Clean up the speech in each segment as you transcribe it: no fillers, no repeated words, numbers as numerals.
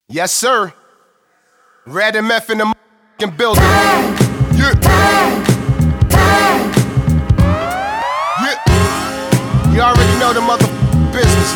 Yes, sir. Red and Meth in the motherfucking building. Yeah. Yeah. You already know the motherfucking business.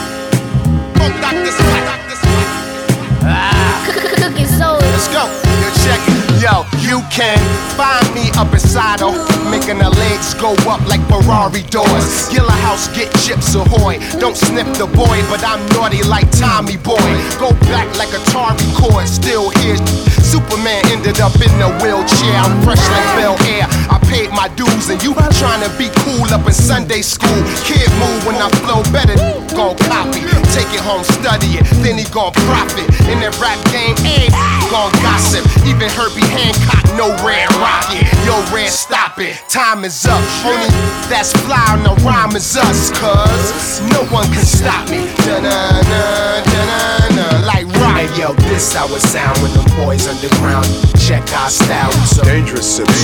Cooking soul. Let's go. Yo, check it. Yo, you can find me up inside of making the legs go up like Ferrari doors. Skilla House, get chips ahoy. Don't snip the boy, but I'm naughty like Tommy Boy. Go back like Atari cord, still here. Superman ended up in a wheelchair. I'm fresh like Bel Air. I paid my dues and you trying to be cool up in Sunday school. Kid move when I flow better, gon' copy. Take it home, study it, then he gon' profit. In that rap game, gon' gossip. Even Herbie Hancock, no Red Rocket. Yo, Red, stop it, time is up. Only that's fly on the rhyme is us, cuz no one can stop me. Da-na-na, da-na-na, like rock. Hey, yo, this how it sound when them boys underground. Check our style, we so Dangerous Sips.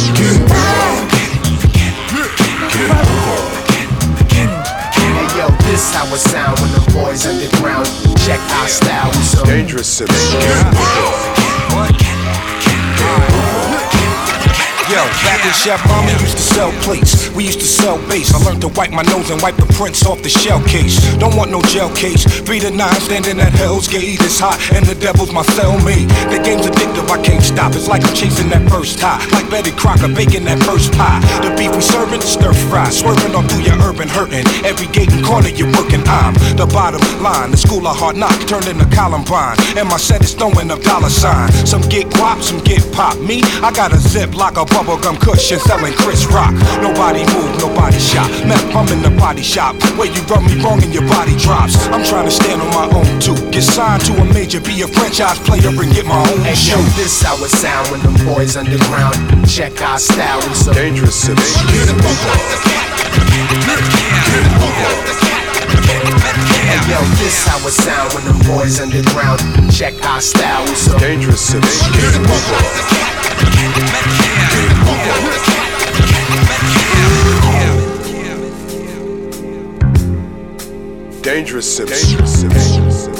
Hey, yo, this how it sound when them boys underground. Check our style, we so Dangerous Sips. Yo, back when Chef Mama used to sell plates, we used to sell bass. I learned to wipe my nose and wipe the prints off the shell case. Don't want no gel case. 3 to 9 standing at Hell's Gate. It's hot and the devil's my cellmate. The game's addictive, I can't stop. It's like I'm chasing that first high. Like Betty Crocker baking that first pie. The beef we serving, stir fry. Swerving all through your urban hurting. Every gate and corner you're working, I'm the bottom line. The school of hard knock turned into Columbine. And my set is throwing up dollar sign. Some get guap, some get pop. Me, I got a zip like a bubblegum cushion selling Chris Rock. Nobody move, nobody shop. Meth, I'm in the body shop. Where you rub me wrong and your body drops. I'm trying to stand on my own too. Get signed to a major, be a franchise player and get my own hey, show. yo, this how it sound when them boys underground. Check our style, we so Dangerous Sips. Hey, yo, this how it sound when them boys underground. Check our style, we so Dangerous Sips. Dangerous Sips.